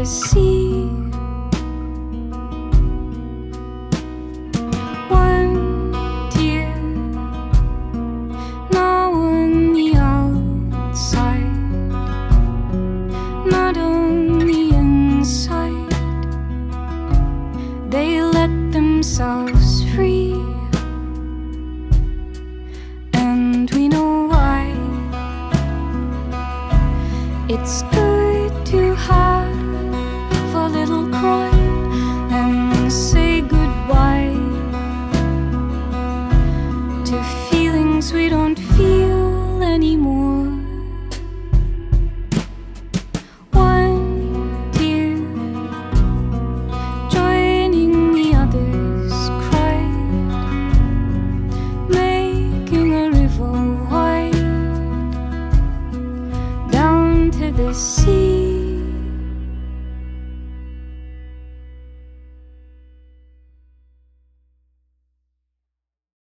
the sea. One tear now on the outside, not on the inside. They let themselves free, and we know why. It's good to have a little cry and say goodbye to feelings we don't feel anymore. One tear joining the others cried, making a river wide down to the sea.